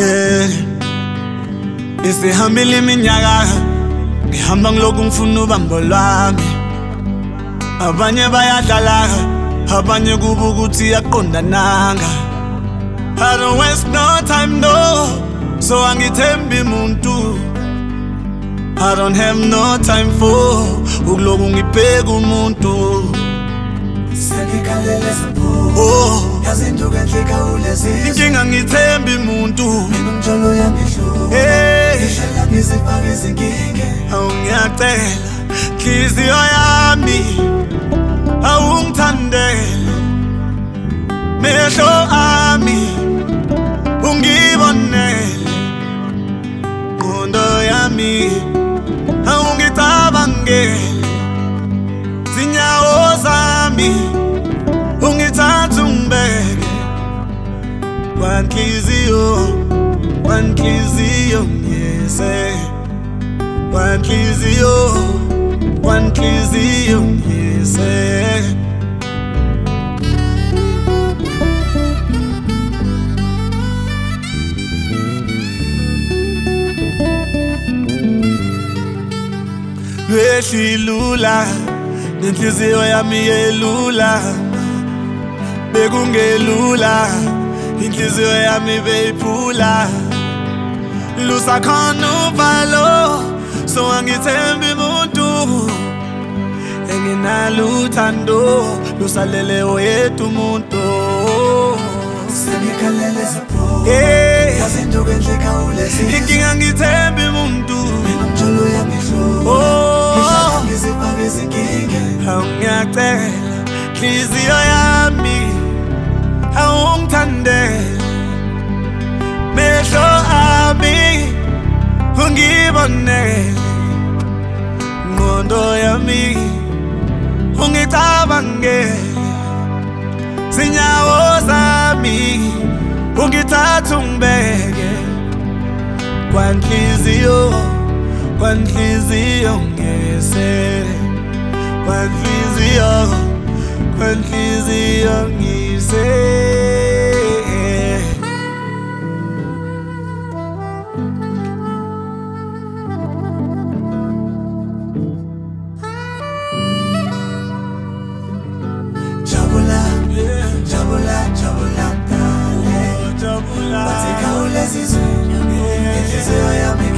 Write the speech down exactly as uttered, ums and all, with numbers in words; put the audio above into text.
yeah. Isihambile iminyaka ngihamba ngiloku ngifuna ubambo lwami. Abanye bayadlala, abanye kuba ukuthi yaqondananga. I don't waste no time, no, so angithembi muntu. I don't have no time for ukuloku ngibheka umuntu. Sengikalele sapho, oh, yazi into enhle kawulezizwe. Inkinga ngithembi muntu, mina umjolo yangihluka, hey, ngihlela ngizifaka izinkinga. Awu ngiyacela nhliziyo yami awungithandele, mehlo ami ungibonele, ngqondo yami awungicabangele, zinyawo zami ungithathe ungibeke kwanhliziyo, kwanhliziyo ngiyese, kwanhliziyo, kwanhliziyo ngiyese. Lwehlilula nenhliziyo yami yelula, bekungelula inhliziyo yami beyiphula. Lusakhona uvalo, so angithembi muntu, enginalo uthando lusalele oyedwa umuntu. Sengikalele sapho, hey, yazi into enhle kawulezizwe. Inkinga ngithembi muntu, mina umjolo yangihluka, oh, ngihlela ngizifaka izinkinga. Awu ngiyacela nhliziyo yami awungithandele, mehlo ami ungibonele, ngqondo yami ungicabangele, zinyawo zami ungithathe ungibeke kwanhliziyo, kwanhliziyo ngiyese, kwanhliziyo, kwanhliziyo ngiyese. Jabula, jabula, jabula, dale. Jabula, Wathi kawulezizwe, inhliziyo yami